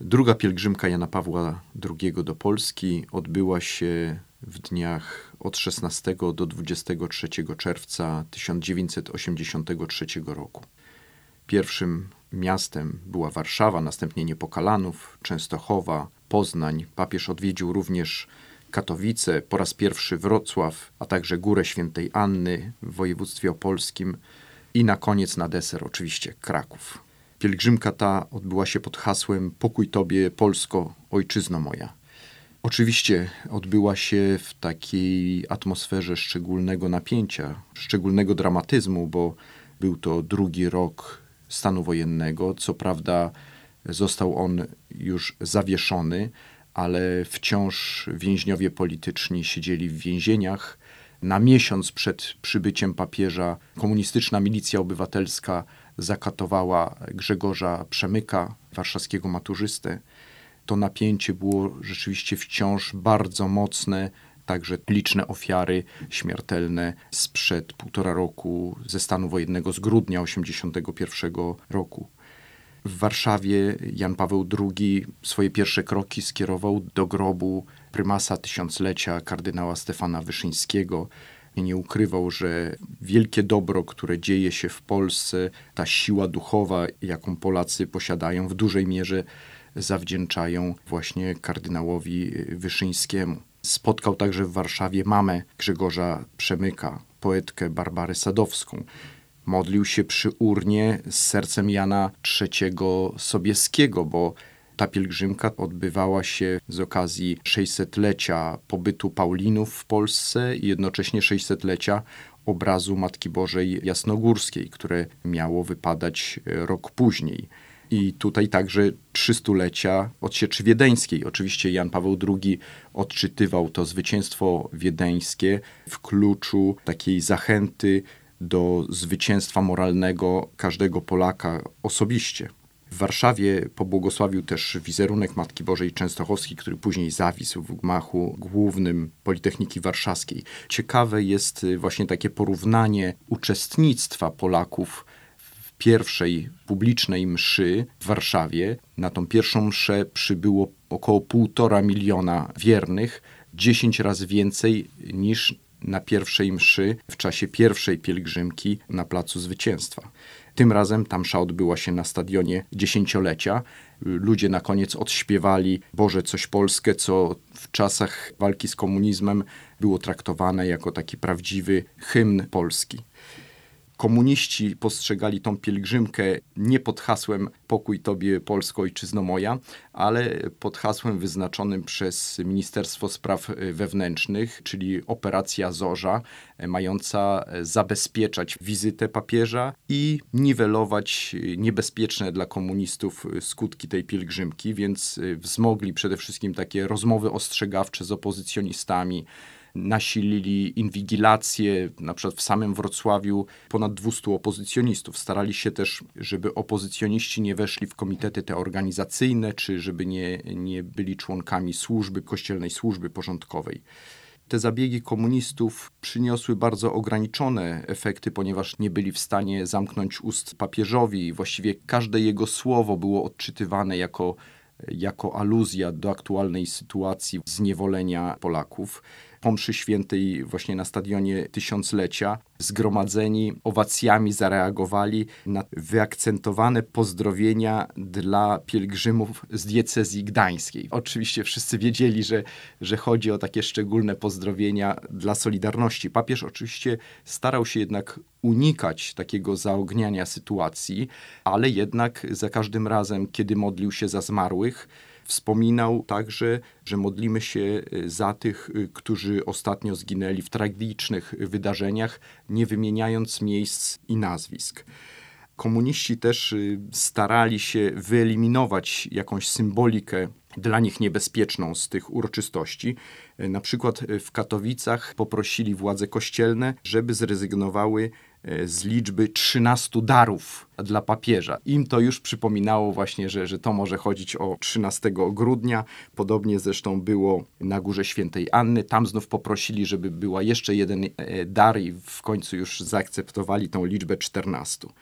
Druga pielgrzymka Jana Pawła II do Polski odbyła się w dniach od 16 do 23 czerwca 1983 roku. Pierwszym miastem była Warszawa, następnie Niepokalanów, Częstochowa, Poznań. Papież odwiedził również Katowice, po raz pierwszy Wrocław, a także Górę Świętej Anny w województwie opolskim i na koniec, na deser oczywiście, Kraków. Pielgrzymka ta odbyła się pod hasłem „Pokój Tobie, Polsko, Ojczyzno moja”. Oczywiście odbyła się w takiej atmosferze szczególnego napięcia, szczególnego dramatyzmu, bo był to drugi rok stanu wojennego. Co prawda został on już zawieszony, ale wciąż więźniowie polityczni siedzieli w więzieniach. Na miesiąc przed przybyciem papieża komunistyczna milicja obywatelska zakatowała Grzegorza Przemyka, warszawskiego maturzystę. To napięcie było rzeczywiście wciąż bardzo mocne, także liczne ofiary śmiertelne sprzed 1,5 roku ze stanu wojennego z grudnia 1981 roku. W Warszawie Jan Paweł II swoje pierwsze kroki skierował do grobu prymasa tysiąclecia kardynała Stefana Wyszyńskiego. Nie ukrywał, że wielkie dobro, które dzieje się w Polsce, ta siła duchowa, jaką Polacy posiadają, w dużej mierze zawdzięczają właśnie kardynałowi Wyszyńskiemu. Spotkał także w Warszawie mamę Grzegorza Przemyka, poetkę Barbarę Sadowską. Modlił się przy urnie z sercem Jana III Sobieskiego, bo ta pielgrzymka odbywała się z okazji 600-lecia pobytu Paulinów w Polsce i jednocześnie 600-lecia obrazu Matki Bożej Jasnogórskiej, które miało wypadać rok później. I tutaj także 300-lecia odsieczy wiedeńskiej. Oczywiście Jan Paweł II odczytywał to zwycięstwo wiedeńskie w kluczu takiej zachęty do zwycięstwa moralnego każdego Polaka osobiście. W Warszawie pobłogosławił też wizerunek Matki Bożej Częstochowskiej, który później zawisł w gmachu głównym Politechniki Warszawskiej. Ciekawe jest właśnie takie porównanie uczestnictwa Polaków w pierwszej publicznej mszy w Warszawie. Na tą pierwszą mszę przybyło około 1,5 miliona wiernych, 10 razy więcej niż na pierwszej mszy w czasie pierwszej pielgrzymki na Placu Zwycięstwa. Tym razem ta msza odbyła się na stadionie dziesięciolecia. Ludzie na koniec odśpiewali Boże coś Polskę, co w czasach walki z komunizmem było traktowane jako taki prawdziwy hymn Polski. Komuniści postrzegali tą pielgrzymkę nie pod hasłem „Pokój Tobie, Polsko, Ojczyzno moja”, ale pod hasłem wyznaczonym przez Ministerstwo Spraw Wewnętrznych, czyli Operacja Zorza, mająca zabezpieczać wizytę papieża i niwelować niebezpieczne dla komunistów skutki tej pielgrzymki, więc wzmogli przede wszystkim takie rozmowy ostrzegawcze z opozycjonistami, nasilili inwigilację, na przykład w samym Wrocławiu ponad 200 opozycjonistów. Starali się też, żeby opozycjoniści nie weszli w komitety te organizacyjne, czy żeby nie byli członkami kościelnej służby porządkowej. Te zabiegi komunistów przyniosły bardzo ograniczone efekty, ponieważ nie byli w stanie zamknąć ust papieżowi. Właściwie każde jego słowo było odczytywane jako aluzja do aktualnej sytuacji zniewolenia Polaków. Po mszy świętej właśnie na stadionie tysiąclecia zgromadzeni owacjami zareagowali na wyakcentowane pozdrowienia dla pielgrzymów z diecezji gdańskiej. Oczywiście wszyscy wiedzieli, że chodzi o takie szczególne pozdrowienia dla Solidarności. Papież oczywiście starał się jednak unikać takiego zaogniania sytuacji, ale jednak za każdym razem, kiedy modlił się za zmarłych, wspominał także, że modlimy się za tych, którzy ostatnio zginęli w tragicznych wydarzeniach, nie wymieniając miejsc i nazwisk. Komuniści też starali się wyeliminować jakąś symbolikę dla nich niebezpieczną z tych uroczystości. Na przykład w Katowicach poprosili władze kościelne, żeby zrezygnowały z liczby 13 darów dla papieża. Im to już przypominało właśnie, że to może chodzić o 13 grudnia. Podobnie zresztą było na Górze Świętej Anny. Tam znów poprosili, żeby była jeszcze jeden dar i w końcu już zaakceptowali tą liczbę 14.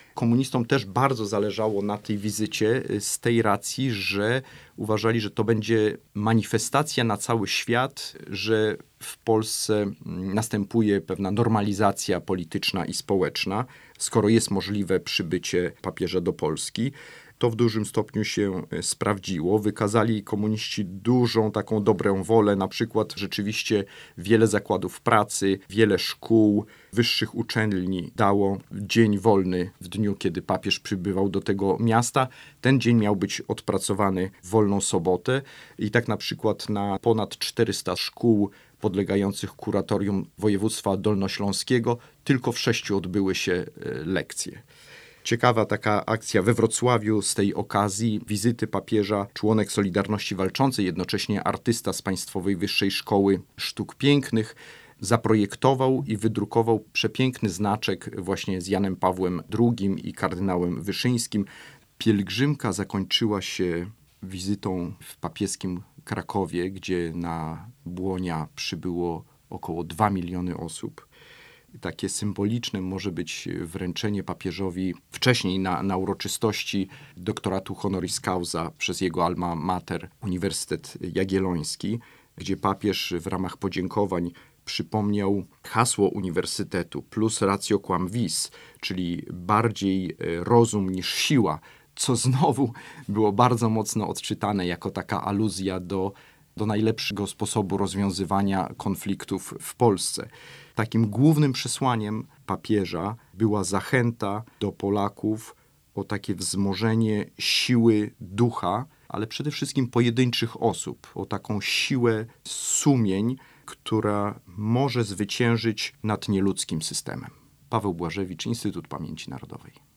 Komunistom też bardzo zależało na tej wizycie z tej racji, że uważali, że to będzie manifestacja na cały świat, że w Polsce następuje pewna normalizacja polityczna i społeczna, skoro jest możliwe przybycie papieża do Polski. To w dużym stopniu się sprawdziło. Wykazali komuniści dużą taką dobrą wolę, na przykład rzeczywiście wiele zakładów pracy, wiele szkół, wyższych uczelni dało dzień wolny w dniu, kiedy papież przybywał do tego miasta. Ten dzień miał być odpracowany w wolną sobotę i tak na przykład na ponad 400 szkół podlegających kuratorium województwa dolnośląskiego tylko w 6 odbyły się lekcje. Ciekawa taka akcja we Wrocławiu z tej okazji wizyty papieża, członek Solidarności Walczącej, jednocześnie artysta z Państwowej Wyższej Szkoły Sztuk Pięknych, zaprojektował i wydrukował przepiękny znaczek właśnie z Janem Pawłem II i kardynałem Wyszyńskim. Pielgrzymka zakończyła się wizytą w papieskim Krakowie, gdzie na Błonia przybyło około 2 miliony osób. Takie symboliczne może być wręczenie papieżowi wcześniej na uroczystości doktoratu honoris causa przez jego alma mater, Uniwersytet Jagielloński, gdzie papież w ramach podziękowań przypomniał hasło uniwersytetu plus ratio quam vis, czyli bardziej rozum niż siła, co znowu było bardzo mocno odczytane jako taka aluzja do najlepszego sposobu rozwiązywania konfliktów w Polsce. Takim głównym przesłaniem papieża była zachęta do Polaków o takie wzmożenie siły ducha, ale przede wszystkim pojedynczych osób, o taką siłę sumień, która może zwyciężyć nad nieludzkim systemem. Paweł Błażewicz, Instytut Pamięci Narodowej.